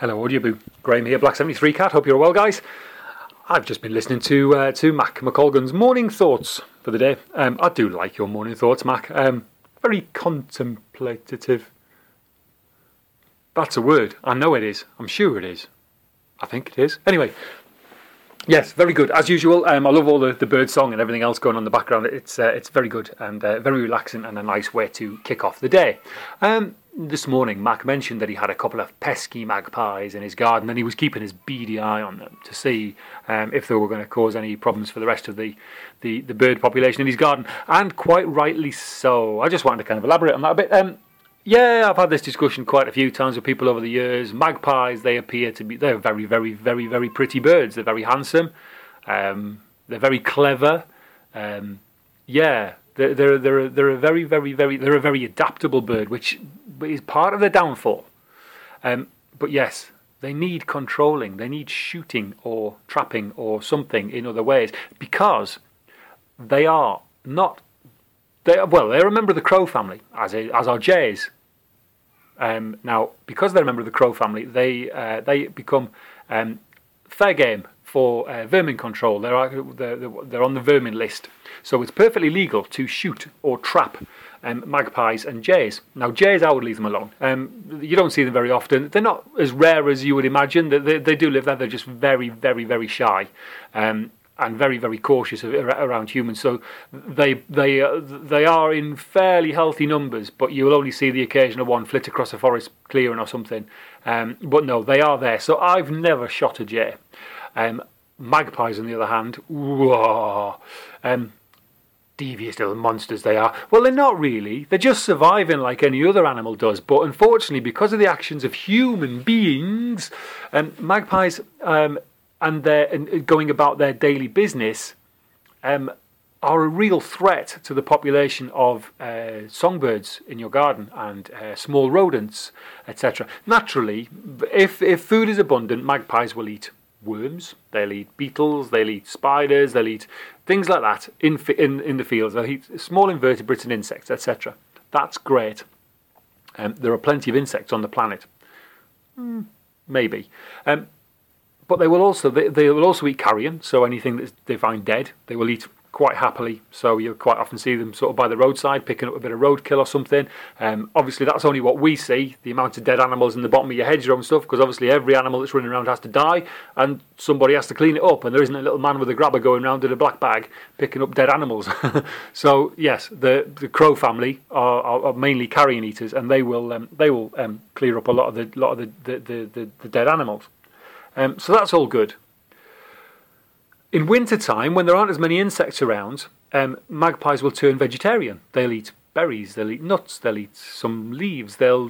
Hello, Audioboo. Graham here, Black73 Cat. Hope you're well, guys. I've just been listening to Mac McColgan's morning thoughts for the day. I do like your morning thoughts, Mac. Very contemplative. That's a word. I know it is. I'm sure it is. I think it is. Anyway, yes, very good. As usual, I love all the bird song and everything else going on in the background. It's very good and very relaxing and a nice way to kick off the day. This morning, Mac mentioned that he had a couple of pesky magpies in his garden and he was keeping his beady eye on them to see if they were going to cause any problems for the rest of the bird population in his garden, and quite rightly so. I just wanted to kind of elaborate on that a bit. Yeah, I've had this discussion quite a few times with people over the years. Magpies, they're very, very, very, very pretty birds. They're very handsome. They're very clever. Yeah. They're a very, very, very, they're a very adaptable bird, which is part of their downfall. But yes, they need controlling. They need shooting or trapping or something in other ways, because they are not. They're a member of the crow family, as are jays. Now, because they're a member of the crow family, they become fair game for vermin control. They're on the vermin list. So it's perfectly legal to shoot or trap magpies and jays. Now, jays, I would leave them alone. You don't see them very often. They're not as rare as you would imagine. They do live there. They're just very, very, very shy and very, very cautious around humans. So they are in fairly healthy numbers, but you will only see the occasional one flit across a forest clearing or something. But no, they are there. So I've never shot a jay. Magpies, on the other hand, whoa, devious little monsters they are. Well, they're not really. They're just surviving like any other animal does. But unfortunately, because of the actions of human beings, magpies and going about their daily business are a real threat to the population of songbirds in your garden and small rodents, etc. Naturally, if food is abundant, magpies will eat worms, they'll eat beetles, they'll eat spiders, they'll eat things like that in the fields. They'll eat small invertebrates and insects, etc. That's great. There are plenty of insects on the planet. Maybe. But they will also eat carrion, so anything that they find dead, they will eat quite happily. So you'll quite often see them sort of by the roadside picking up a bit of roadkill or something. Obviously that's only what we see, the amount of dead animals in the bottom of your hedgerow and stuff, because obviously every animal that's running around has to die and somebody has to clean it up, and there isn't a little man with a grabber going around in a black bag picking up dead animals. So yes, the crow family are mainly carrion eaters, and they will clear up a lot of the dead animals. So that's all good. In winter time, when there aren't as many insects around, magpies will turn vegetarian. They'll eat berries, they'll eat nuts, they'll eat some leaves. They'll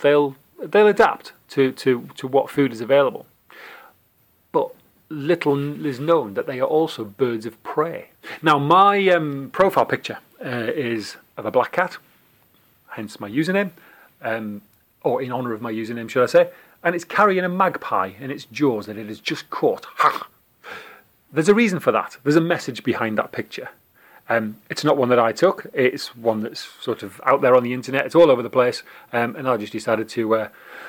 adapt to what food is available. But little is known that they are also birds of prey. Now, my profile picture is of a black cat, hence my username, or in honour of my username, should I say. And it's carrying a magpie in its jaws that it has just caught. There's a reason for that. There's a message behind that picture. It's not one that I took. It's one that's sort of out there on the internet. It's all over the place. And I just decided to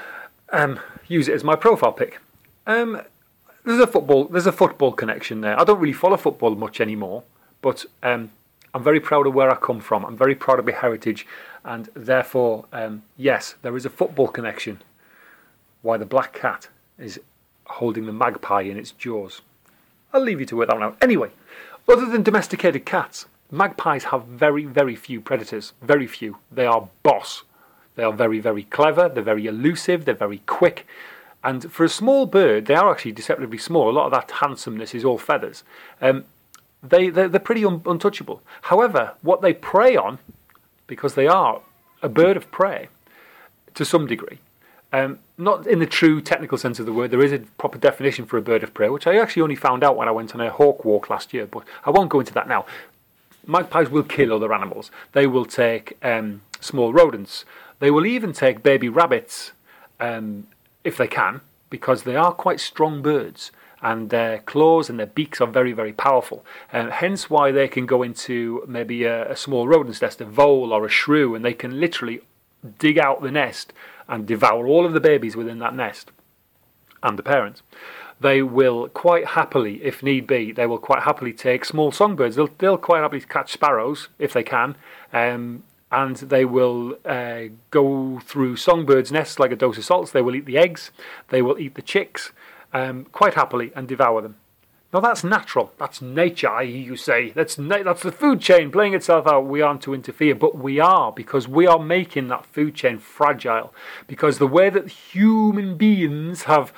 use it as my profile pic. There's a football connection there. I don't really follow football much anymore, but I'm very proud of where I come from. I'm very proud of my heritage, and therefore, yes, there is a football connection. Why the black cat is holding the magpie in its jaws. I'll leave you to work that one out. Anyway, other than domesticated cats, magpies have very, very few predators. Very few. They are boss. They are very, very clever. They're very elusive. They're very quick. And for a small bird, they are actually deceptively small. A lot of that handsomeness is all feathers. They're pretty untouchable. However, what they prey on, because they are a bird of prey, to some degree, not in the true technical sense of the word. There is a proper definition for a bird of prey, which I actually only found out when I went on a hawk walk last year, but I won't go into that now. Magpies will kill other animals. They will take small rodents. They will even take baby rabbits if they can, because they are quite strong birds, and their claws and their beaks are very, very powerful. Hence why they can go into maybe a small rodent's nest, a vole or a shrew, and they can literally dig out the nest and devour all of the babies within that nest. and the parents. They will quite happily, if need be, they will quite happily take small songbirds. They'll quite happily catch sparrows if they can, and they will go through songbirds' nests like a dose of salts. They will eat the eggs, they will eat the chicks, quite happily, and devour them. Now that's natural, that's nature, I hear you say. That's the food chain playing itself out. We aren't to interfere, but we are, because we are making that food chain fragile. Because the way that human beings have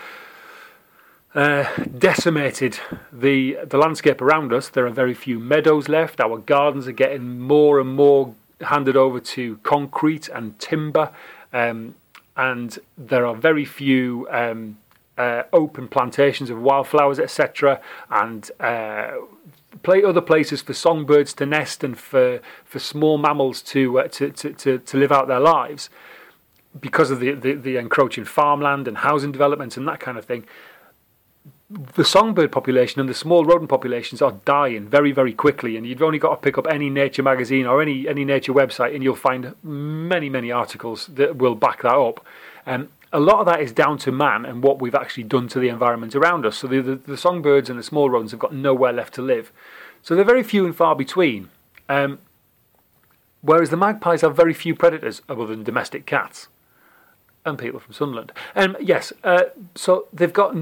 decimated the landscape around us, there are very few meadows left. Our gardens are getting more and more handed over to concrete and timber, and there are very few open plantations of wildflowers, etc., and other places for songbirds to nest and for small mammals to live out their lives, because of the encroaching farmland and housing developments and that kind of thing. The songbird population and the small rodent populations are dying very, very quickly, and you've only got to pick up any nature magazine or any nature website and you'll find many, many articles that will back that up. A lot of that is down to man and what we've actually done to the environment around us. So the songbirds and the small rodents have got nowhere left to live. So they're very few and far between. Whereas the magpies have very few predators other than domestic cats and people from Sunderland. So they've got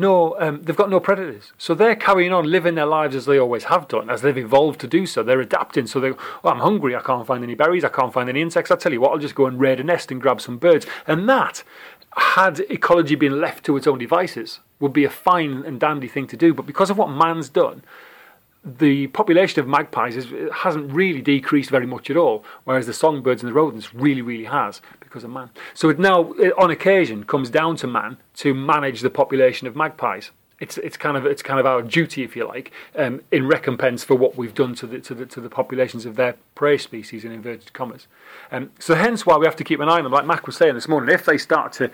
no predators. So they're carrying on living their lives as they always have done, as they've evolved to do so. They're adapting. So I'm hungry, I can't find any berries, I can't find any insects. I tell you what, I'll just go and raid a nest and grab some birds. And that, had ecology been left to its own devices, would be a fine and dandy thing to do. But because of what man's done, the population of magpies hasn't really decreased very much at all, whereas the songbirds and the rodents really, really has, because of man. So it now, on occasion, comes down to man to manage the population of magpies. It's kind of our duty, if you like, in recompense for what we've done to the populations of their prey species, in inverted commas. So hence why we have to keep an eye on them. Like Mac was saying this morning, if they start to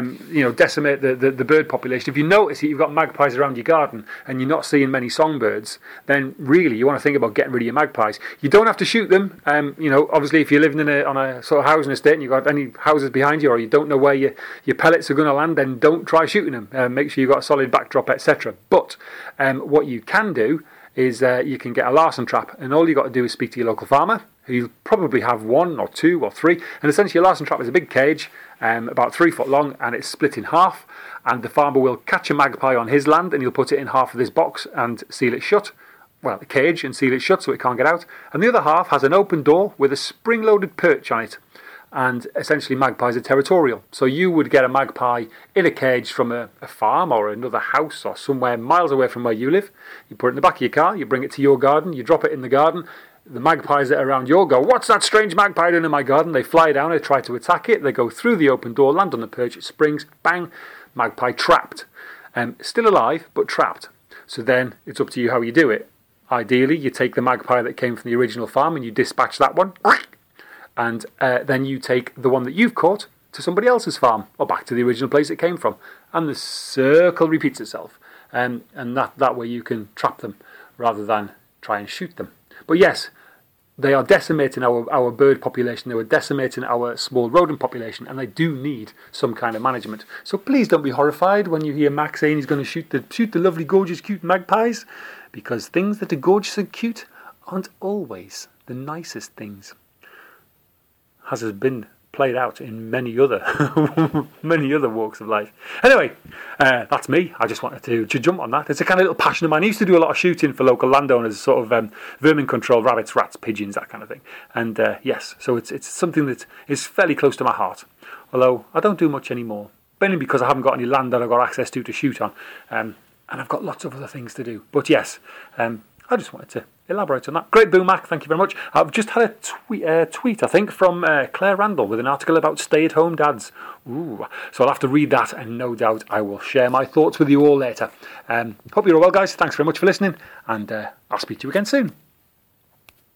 decimate the bird population, if you notice that you've got magpies around your garden and you're not seeing many songbirds, then really you want to think about getting rid of your magpies. You don't have to shoot them. Obviously if you're living on a sort of housing estate and you've got any houses behind you, or you don't know where your pellets are going to land, then don't try shooting them. Make sure you've got a solid backdrop, etc. But what you can do is you can get a larson trap, and all you've got to do is speak to your local farmer, who'll probably have 1 or 2 or 3, and essentially a larson trap is a big cage about 3 foot long, and it's split in half, and the farmer will catch a magpie on his land and he'll put it in half of this box and seal it shut, the cage, and seal it shut so it can't get out, and the other half has an open door with a spring-loaded perch on it. And essentially magpies are territorial. So you would get a magpie in a cage from a farm or another house or somewhere miles away from where you live. You put it in the back of your car, you bring it to your garden, you drop it in the garden. The magpies that are around your go, what's that strange magpie doing in my garden? They fly down, they try to attack it, they go through the open door, land on the perch, it springs, bang, magpie trapped. Still alive, but trapped. So then it's up to you how you do it. Ideally, you take the magpie that came from the original farm and you dispatch that one. And then you take the one that you've caught to somebody else's farm, or back to the original place it came from. And the circle repeats itself. And that way you can trap them, rather than try and shoot them. But yes, they are decimating our bird population, they were decimating our small rodent population, and they do need some kind of management. So please don't be horrified when you hear Max saying he's going to shoot the lovely, gorgeous, cute magpies, because things that are gorgeous and cute aren't always the nicest things. As has been played out in many other walks of life. Anyway, that's me. I just wanted to jump on that. It's a kind of little passion of mine. I used to do a lot of shooting for local landowners, sort of vermin control, rabbits, rats, pigeons, that kind of thing. And yes, so it's something that is fairly close to my heart. Although I don't do much anymore, mainly because I haven't got any land that I've got access to shoot on, and I've got lots of other things to do. But yes, I just wanted to elaborate on that. Great boom, Mac. Thank you very much. I've just had a tweet, I think, from Claire Randall with an article about stay-at-home dads. Ooh. So I'll have to read that, and no doubt I will share my thoughts with you all later. Hope you're all well, guys. Thanks very much for listening, and I'll speak to you again soon.